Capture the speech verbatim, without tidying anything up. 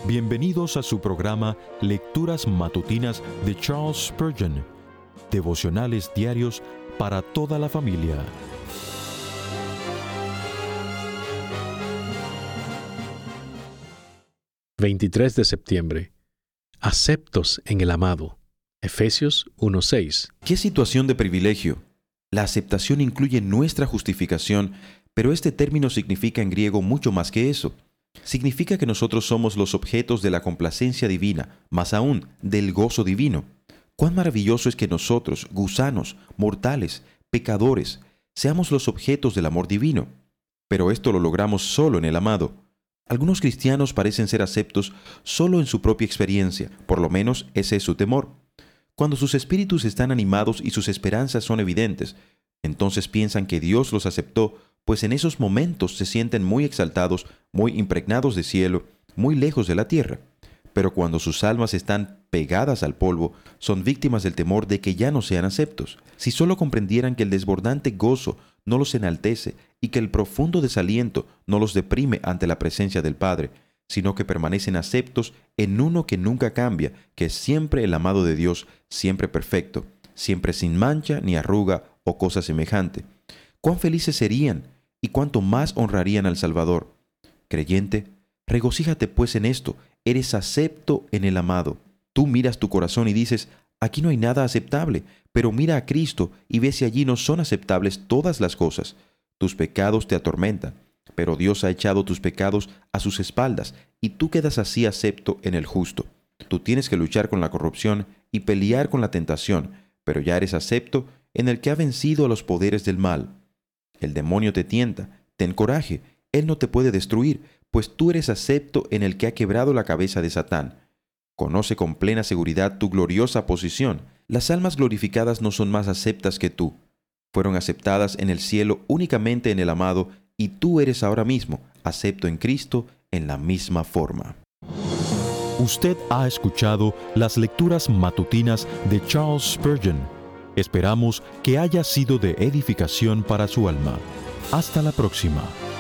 Bienvenidos a su programa Lecturas Matutinas de Charles Spurgeon, devocionales diarios para toda la familia. veintitrés de septiembre. Aceptos en el amado. Efesios uno seis. ¡Qué situación de privilegio! La aceptación incluye nuestra justificación, pero este término significa en griego mucho más que eso. Significa que nosotros somos los objetos de la complacencia divina, más aún, del gozo divino. ¡Cuán maravilloso es que nosotros, gusanos, mortales, pecadores, seamos los objetos del amor divino! Pero esto lo logramos solo en el amado. Algunos cristianos parecen ser aceptos solo en su propia experiencia, por lo menos ese es su temor. Cuando sus espíritus están animados y sus esperanzas son evidentes, entonces piensan que Dios los aceptó, pues en esos momentos se sienten muy exaltados, muy impregnados de cielo, muy lejos de la tierra. Pero cuando sus almas están pegadas al polvo, son víctimas del temor de que ya no sean aceptos. Si solo comprendieran que el desbordante gozo no los enaltece y que el profundo desaliento no los deprime ante la presencia del Padre, sino que permanecen aceptos en uno que nunca cambia, que es siempre el amado de Dios, siempre perfecto, siempre sin mancha ni arruga o cosa semejante. ¡Cuán felices serían y cuánto más honrarían al Salvador! Creyente, regocíjate pues en esto, eres acepto en el amado. Tú miras tu corazón y dices, aquí no hay nada aceptable, pero mira a Cristo y ve si allí no son aceptables todas las cosas. Tus pecados te atormentan, pero Dios ha echado tus pecados a sus espaldas y tú quedas así acepto en el justo. Tú tienes que luchar con la corrupción y pelear con la tentación, pero ya eres acepto en el que ha vencido a los poderes del mal. El demonio te tienta, ten coraje, él no te puede destruir, pues tú eres acepto en el que ha quebrado la cabeza de Satán. Conoce con plena seguridad tu gloriosa posición. Las almas glorificadas no son más aceptas que tú. Fueron aceptadas en el cielo únicamente en el amado, y tú eres ahora mismo acepto en Cristo en la misma forma. Usted ha escuchado las lecturas matutinas de Charles Spurgeon. Esperamos que haya sido de edificación para su alma. Hasta la próxima.